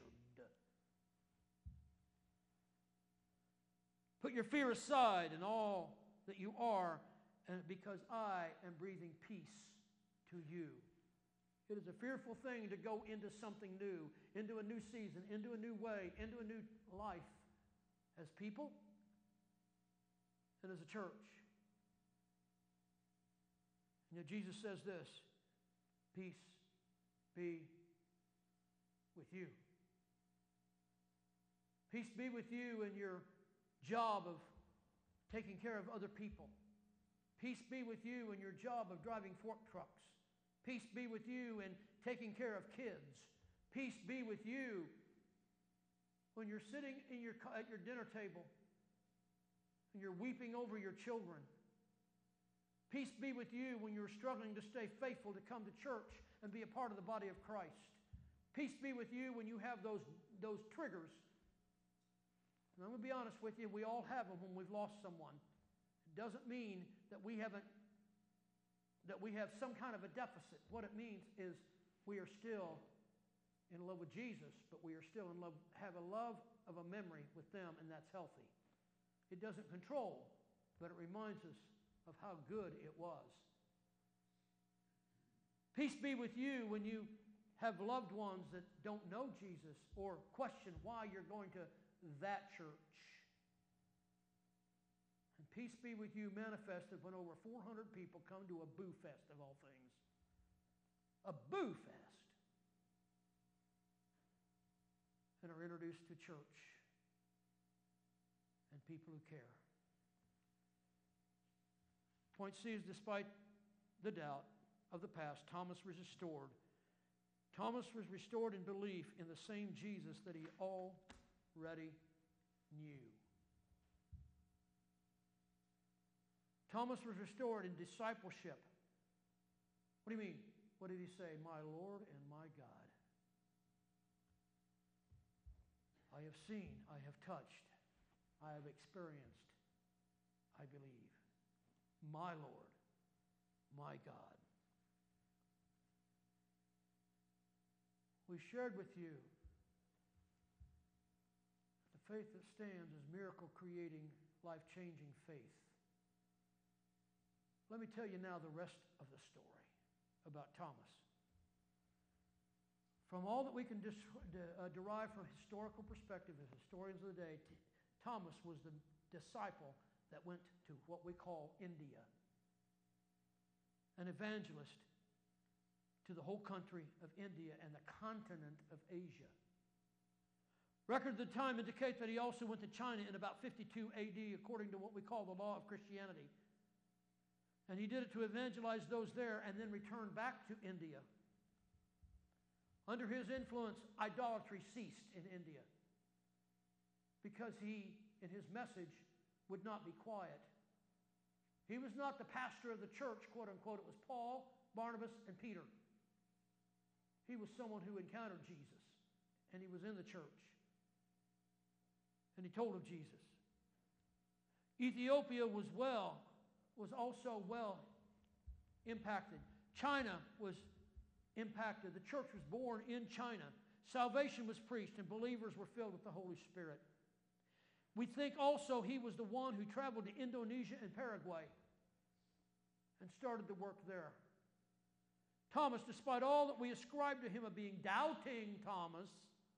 S2: Put your fear aside in all that you are, and because I am breathing peace to you. It is a fearful thing to go into something new, into a new season, into a new way, into a new life as people and as a church. And yet Jesus says this: peace be with you. Peace be with you in your job of taking care of other people. Peace be with you in your job of driving fork trucks. Peace be with you in taking care of kids. Peace be with you when you're sitting in your, at your dinner table and you're weeping over your children. Peace be with you when you're struggling to stay faithful to come to church and be a part of the body of Christ. Peace be with you when you have those, those triggers. And I'm going to be honest with you, we all have them when we've lost someone. It doesn't mean that we haven't, that we have some kind of a deficit. What it means is we are still in love with Jesus, but we are still in love, have a love of a memory with them, and that's healthy. It doesn't control, but it reminds us of how good it was. Peace be with you when you have loved ones that don't know Jesus or question why you're going to that church. And peace be with you manifested when over four hundred people come to a Boo Fest of all things. A Boo Fest. And are introduced to church and people who care. Point C is, despite the doubt of the past, Thomas was restored. Thomas was restored in belief in the same Jesus that he already knew. Thomas was restored in discipleship. What do you mean? What did he say? My Lord and my God. I have seen, I have touched, I have experienced, I believe. My Lord, my God. We shared with you the faith that stands is miracle-creating, life-changing faith. Let me tell you now the rest of the story about Thomas. From all that we can dis- de- uh, derive from historical perspective as historians of the day, T- Thomas was the disciple that went to what we call India, an evangelist to the whole country of India and the continent of Asia. Records of the time indicate that he also went to China in about fifty-two A D according to what we call the law of Christianity. And he did it to evangelize those there and then returned back to India. Under his influence, idolatry ceased in India because he, in his message, would not be quiet He was not the pastor of the church, quote unquote. It was Paul, Barnabas, and Peter. He was someone who encountered Jesus, and he was in the church. And he told of Jesus. Ethiopia was well, was also well impacted. China was impacted. The church was born in China. Salvation was preached, and believers were filled with the Holy Spirit. We think also he was the one who traveled to Indonesia and Paraguay and started the work there. Thomas, despite all that we ascribe to him of being doubting Thomas,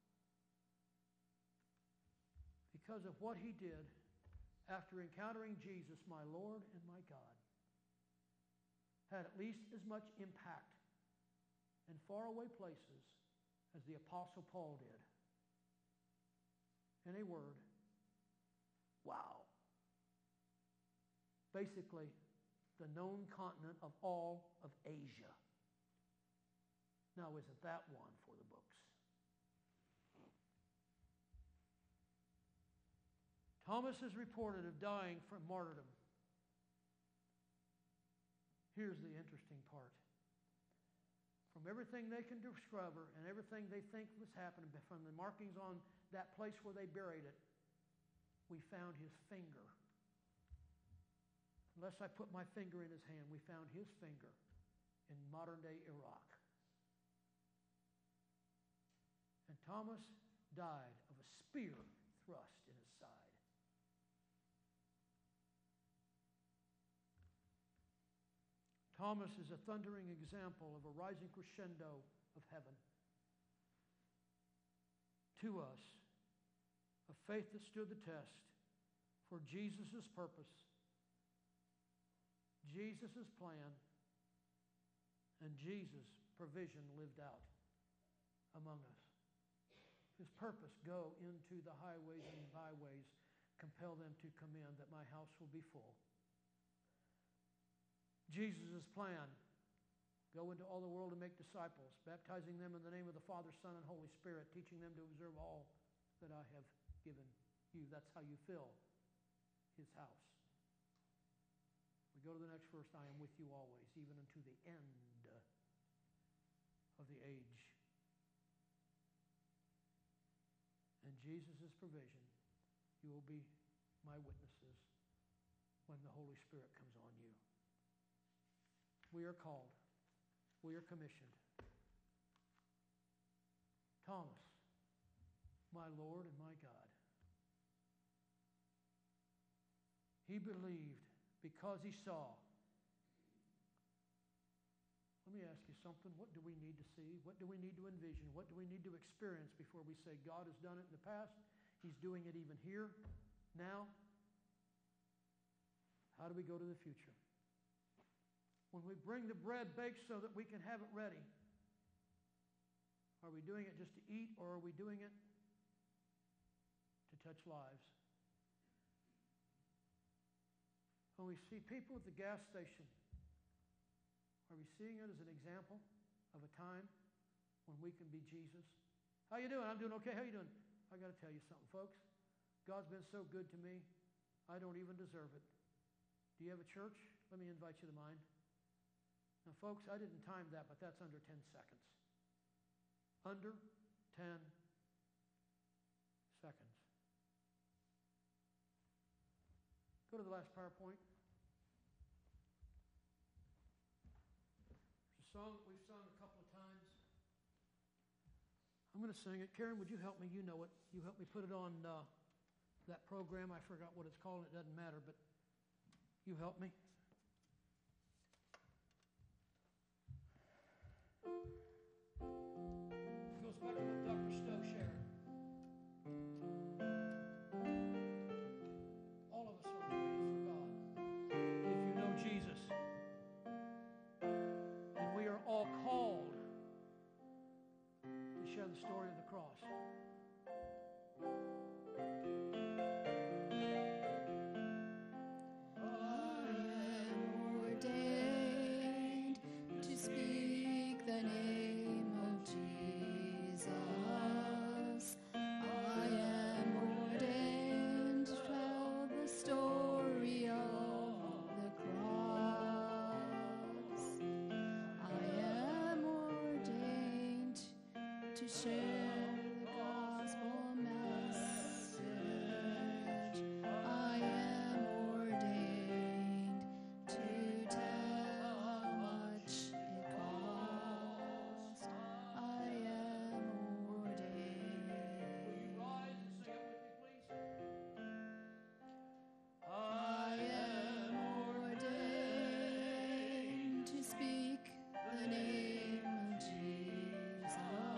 S2: because of what he did after encountering Jesus, my Lord and my God, had at least as much impact in faraway places as the Apostle Paul did. In a word, wow. Basically, the known continent of all of Asia. Now, isn't that one for the books? Thomas is reported of dying from martyrdom. Here's the interesting part. From everything they can discover and everything they think was happening, from the markings on that place where they buried it, we found his finger. Unless I put my finger in his hand, we found his finger in modern-day Iraq. And Thomas died of a spear thrust in his side. Thomas is a thundering example of a rising crescendo of heaven. To us, a faith that stood the test for Jesus' purpose, Jesus' plan, and Jesus' provision lived out among us. His purpose, go into the highways and byways, compel them to come in, that my house will be full. Jesus' plan, go into all the world and make disciples, baptizing them in the name of the Father, Son, and Holy Spirit, teaching them to observe all that I have given you. That's how you fill his house. We go to the next verse. I am with you always, even unto the end of the age. And Jesus' provision, you will be my witnesses when the Holy Spirit comes on you. We are called. We are commissioned. Thomas, my Lord and my God. He believed because he saw. Let me ask you something. What do we need to see? What do we need to envision? What do we need to experience before we say God has done it in the past? He's doing it even here, now. How do we go to the future? When we bring the bread baked so that we can have it ready, are we doing it just to eat, or are we doing it to touch lives? When we see people at the gas station, are we seeing it as an example of a time when we can be Jesus? How you doing? I'm doing okay. How you doing? I got to tell you something, folks. God's been so good to me, I don't even deserve it. Do you have a church? Let me invite you to mine. Now, folks, I didn't time that, but that's under ten seconds. Under ten seconds. Go to the last PowerPoint. It's a song that we've sung a couple of times. I'm going to sing it. Karen, would you help me? You know it. You help me put it on uh, that program. I forgot what it's called. It doesn't matter, but you help me. It goes back to what Doctor Stowe shared. All of us are created for God. If you know Jesus, and we are all called to share the story of the cross.
S4: Story of the cross. to share the gospel message. I am ordained to tell how much it cost. I am ordained. I am ordained to speak the name of Jesus.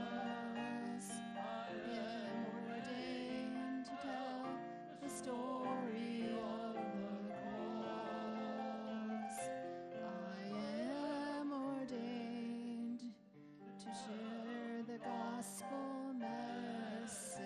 S4: I am ordained to tell the story of the cross. I am ordained to share the gospel message.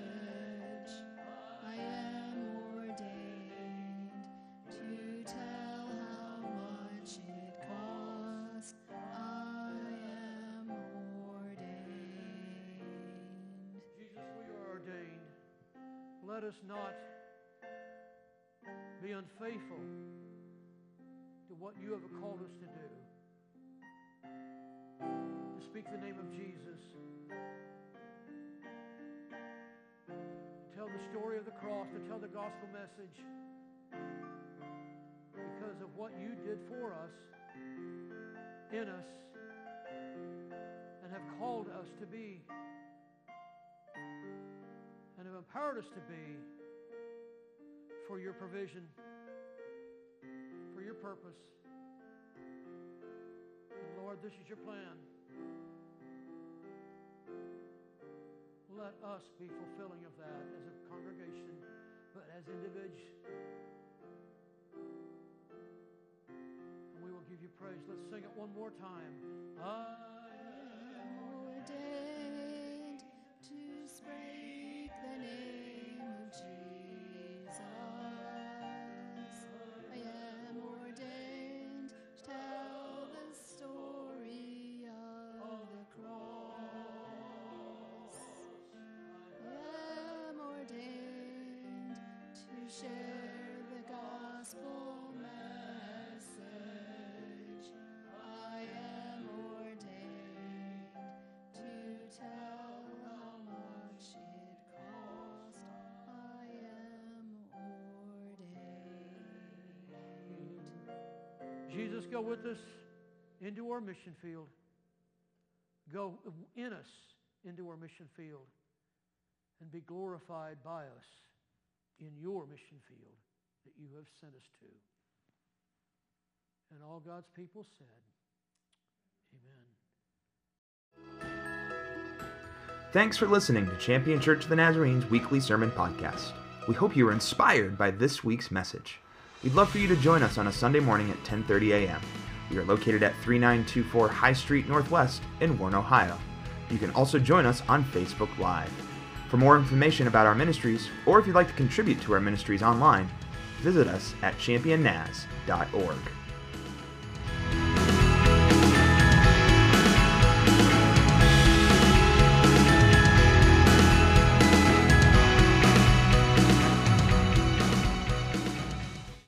S4: I am ordained to tell how much it cost. I am ordained.
S2: Jesus, we are ordained. Let us not be unfaithful to what you have called us to do. To speak the name of Jesus. To tell the story of the cross, to tell the gospel message. Because of what you did for us, in us, and have called us to be, and have empowered us to be, for your provision, for your purpose. And Lord, this is your plan. Let us be fulfilling of that as a congregation, but as individuals. And we will give you praise. Let's sing it one more time. I
S4: am ordained to speak the name of Jesus. I am ordained to tell the story of the cross. I am ordained to share the gospel message. I am ordained to tell how much it cost. I am ordained.
S2: Jesus, go with us into our mission field. Go in us into our mission field and be glorified by us in your mission field that you have sent us to. And all God's people said, Amen.
S1: Thanks for listening to Champion Church of the Nazarene's weekly sermon podcast. We hope you were inspired by this week's message. We'd love for you to join us on a Sunday morning at ten thirty a.m. We are located at thirty-nine twenty-four High Street Northwest in Warren, Ohio. You can also join us on Facebook Live. For more information about our ministries, or if you'd like to contribute to our ministries online, visit us at champion naz dot org.